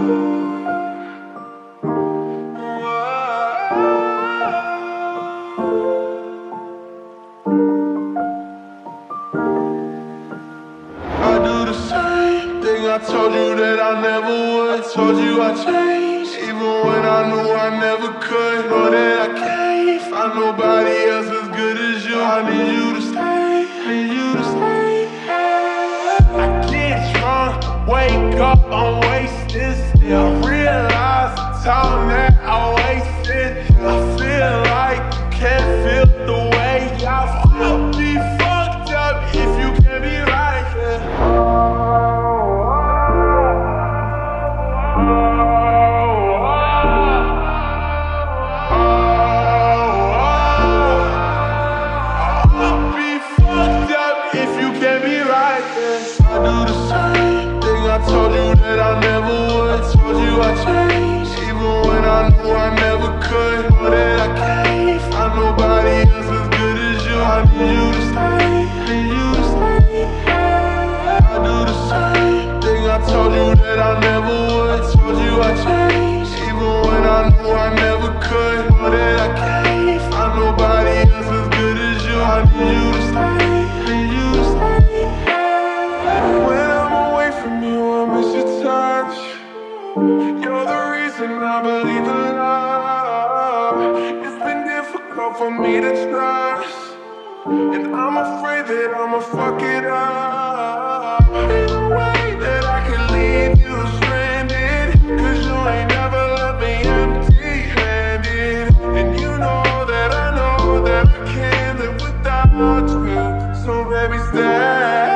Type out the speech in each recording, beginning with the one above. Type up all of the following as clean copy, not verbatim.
I told you that I never would. Told you I changed, even when I knew I never could. Know that I can't find nobody else as good as you. I need you to stay, need you to stay. I get drunk, wake up, I'm wasted still. Realize the time that I wasted. I feel like you can't feel the way I feel. Be fucked up if you can't be right, yeah. I told you that I never would. Told you I changed, even when I knew I never could. Know that I can't find nobody else as good as you. I need you to stay, need you to stay. I do the same thing. I told you that I never would. Told you I changed, even when I knew I never could. Know that I can't find nobody else as good as you. I need you to stay, need you to stay. When I'm away from you, I miss your touch. You're the reason I believe in love. It's been difficult for me to trust, and I'm afraid that I'ma fuck it up. Ain't no way that I can leave you stranded, cause you ain't never left me empty-handed. And you know that I can't live without you. So baby, stay.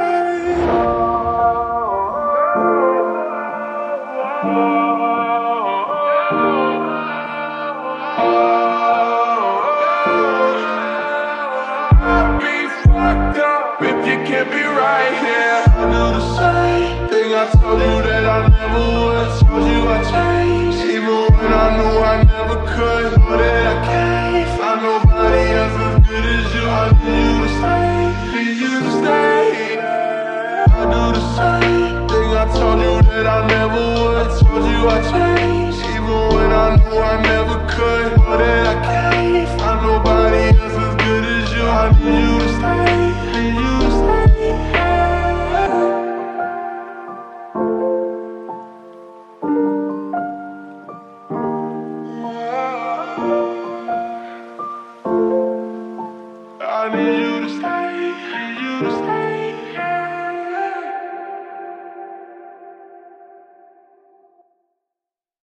Can't be right here. I do the same thing. I told you that I never would. Told you I changed, even when I knew I never could. Know that I can't find nobody else as good as you. I need you to stay, need you to stay. I do the same thing. I told you that I never would. Told you I changed, even when I knew I never could. Know that I can't